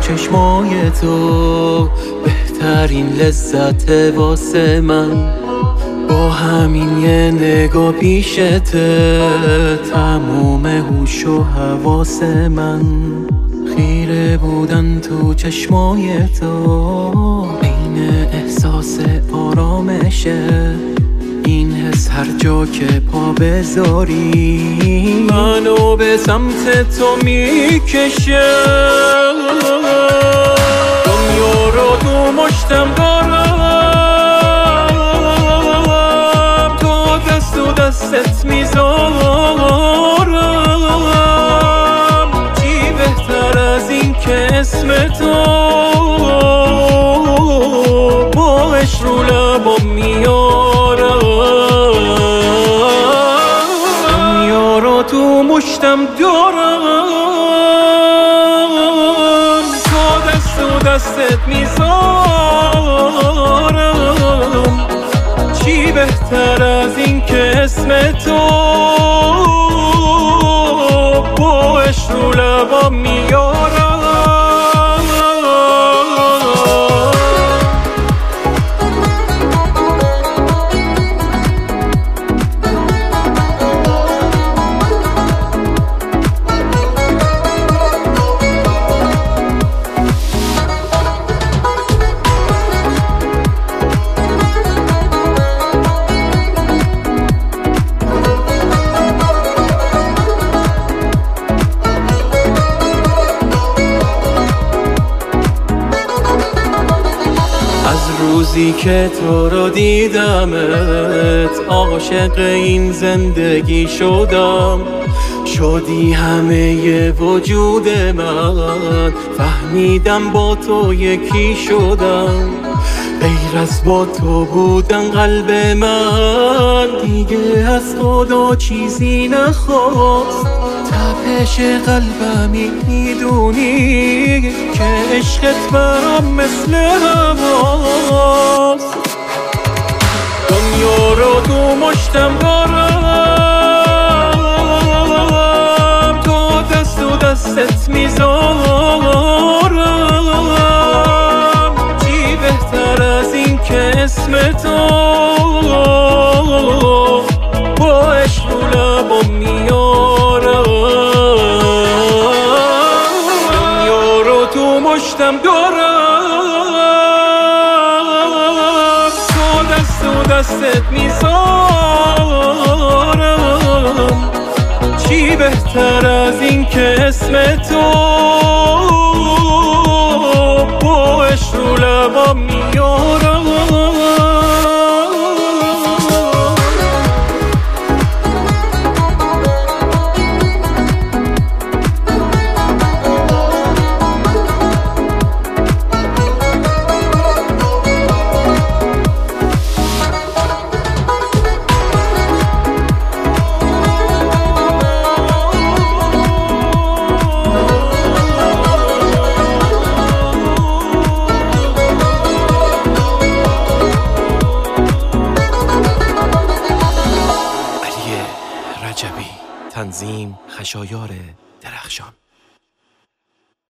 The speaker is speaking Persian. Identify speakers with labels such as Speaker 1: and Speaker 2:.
Speaker 1: چشمای تو بهترین لذت واسه من. با همین یه نگاه پیشته تموم هوش و حواس من خیره بودن تو چشمای تو. عین احساس آرامشه این حس هر جا که پا بذاری منو به سمت تو میکشه. دنیا رو تو مشتم دارم، تو دست و دستت میذارم. چی بهتر از این که اسم تو باش رو لبام میارم. دنیا رو تو مشتم دارم، تو دست و دستت میذارم. چی بهتر از این که اسم تو باش رو لبام میارم. روزی که تو رو دیدمت عاشق این زندگی شدم. شدی همه وجود من، فهمیدم با تو یکی شدم. غیر از با تو بودن قلب من دیگه از خدا چیزی نخواست. تپش قلبمی میدونی که عشقت برام مثل هواست. دنیا رو تو مشتم دارم، تو دست و دستت میذارم. چی بهتر از این که اسم تو باش رو لبام میارم. دنیا رو تو مشتم دارم، تو دست و دستت میذارم. چی بهتر از این که اسم تو باش رو لبام میارم. تنظیم خشایار درخشان.